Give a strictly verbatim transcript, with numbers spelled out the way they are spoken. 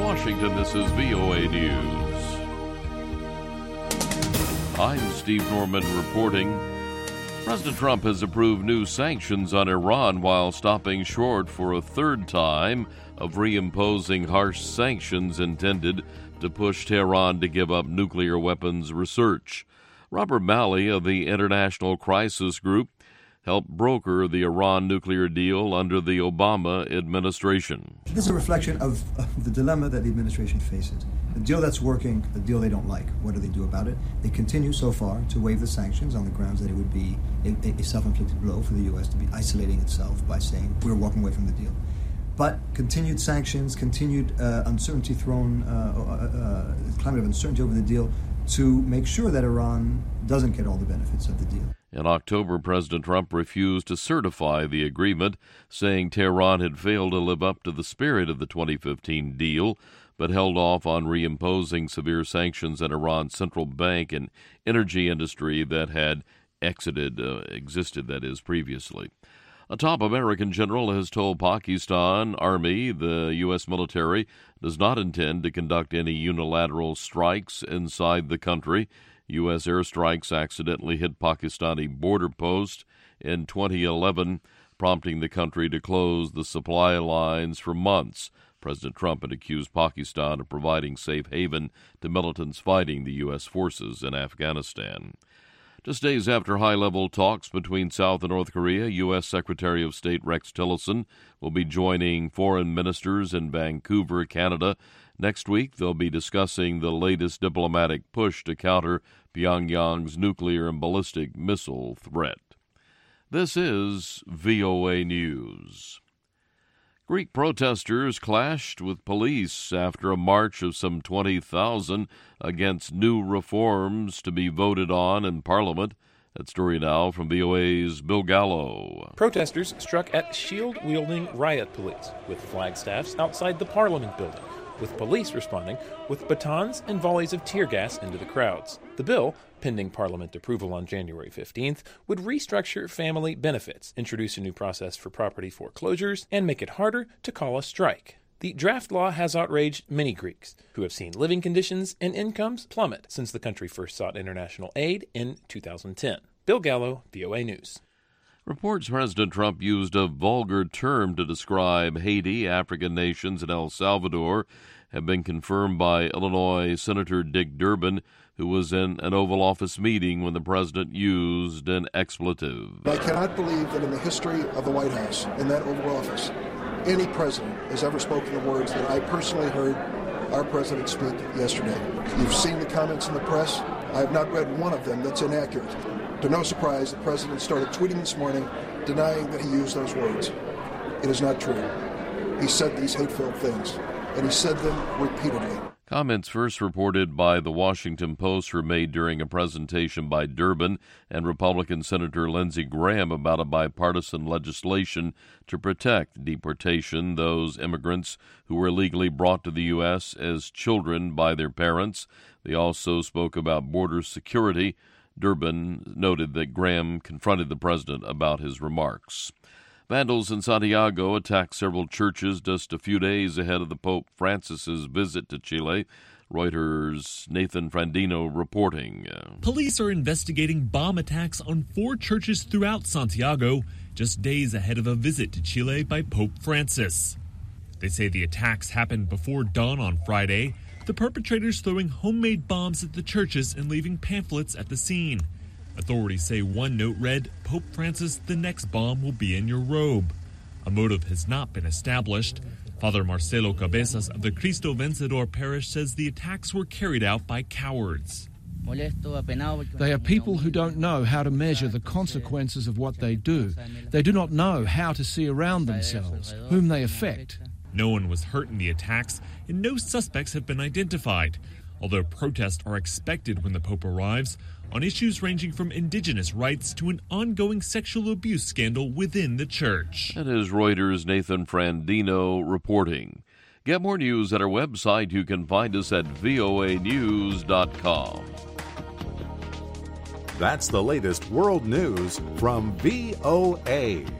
Washington, this is V O A News. I'm Steve Norman reporting. President Trump has approved new sanctions on Iran while stopping short for a third time of reimposing harsh sanctions intended to push Tehran to give up nuclear weapons research. Robert Malley of the International Crisis Group helped broker the Iran nuclear deal under the Obama administration. This is a reflection of, of the dilemma that the administration faces. A deal that's working, a deal they don't like. What do they do about it? They continue so far to waive the sanctions on the grounds that it would be a, a self-inflicted blow for the U S to be isolating itself by saying we're walking away from the deal. But continued sanctions, continued uh, uncertainty thrown, uh, uh, uh, climate of uncertainty over the deal to make sure that Iran doesn't get all the benefits of the deal. In October, President Trump refused to certify the agreement, saying Tehran had failed to live up to the spirit of the twenty fifteen deal, but held off on reimposing severe sanctions on Iran's central bank and energy industry that had exited, uh, existed, that is, previously. A top American general has told Pakistan Army the U S military does not intend to conduct any unilateral strikes inside the country. U S airstrikes accidentally hit Pakistani border post in twenty eleven, prompting the country to close the supply lines for months. President Trump had accused Pakistan of providing safe haven to militants fighting the U S forces in Afghanistan. Just days after high-level talks between South and North Korea, U S Secretary of State Rex Tillerson will be joining foreign ministers in Vancouver, Canada. Next week, they'll be discussing the latest diplomatic push to counter Pyongyang's nuclear and ballistic missile threat. This is V O A News. Greek protesters clashed with police after a march of some twenty thousand against new reforms to be voted on in Parliament. That story now from V O A's Bill Gallo. Protesters struck at shield-wielding riot police with flagstaffs outside the Parliament building, with police responding with batons and volleys of tear gas into the crowds. The bill, pending Parliament approval on January fifteenth, would restructure family benefits, introduce a new process for property foreclosures, and make it harder to call a strike. The draft law has outraged many Greeks, who have seen living conditions and incomes plummet since the country first sought international aid in two thousand ten. Bill Gallo, V O A News. Reports President Trump used a vulgar term to describe Haiti, African nations, and El Salvador have been confirmed by Illinois Senator Dick Durbin, who was in an Oval Office meeting when the president used an expletive. I cannot believe that in the history of the White House, in that Oval Office, any president has ever spoken the words that I personally heard our president speak yesterday. You've seen the comments in the press. I have not read one of them that's inaccurate. To no surprise, the president started tweeting this morning denying that he used those words. It is not true. He said these hate-filled things, and he said them repeatedly. Comments first reported by the Washington Post were made during a presentation by Durbin and Republican Senator Lindsey Graham about a bipartisan legislation to protect deportation those immigrants who were illegally brought to the U S as children by their parents. They also spoke about border security. Durbin noted that Graham confronted the president about his remarks. Vandals in Santiago attacked several churches just a few days ahead of the Pope Francis's visit to Chile. Reuters' Nathan Frandino reporting. Police are investigating bomb attacks on four churches throughout Santiago just days ahead of a visit to Chile by Pope Francis. They say the attacks happened before dawn on Friday, the perpetrators throwing homemade bombs at the churches and leaving pamphlets at the scene. Authorities say one note read, "Pope Francis, the next bomb will be in your robe." A motive has not been established. Father Marcelo Cabezas of the Cristo Vencedor parish says the attacks were carried out by cowards. They are people who don't know how to measure the consequences of what they do. They do not know how to see around themselves, whom they affect. No one was hurt in the attacks, and no suspects have been identified, although protests are expected when the Pope arrives on issues ranging from indigenous rights to an ongoing sexual abuse scandal within the church. That is Reuters' Nathan Frandino reporting. Get more news at our website. You can find us at V O A news dot com. That's the latest world news from V O A.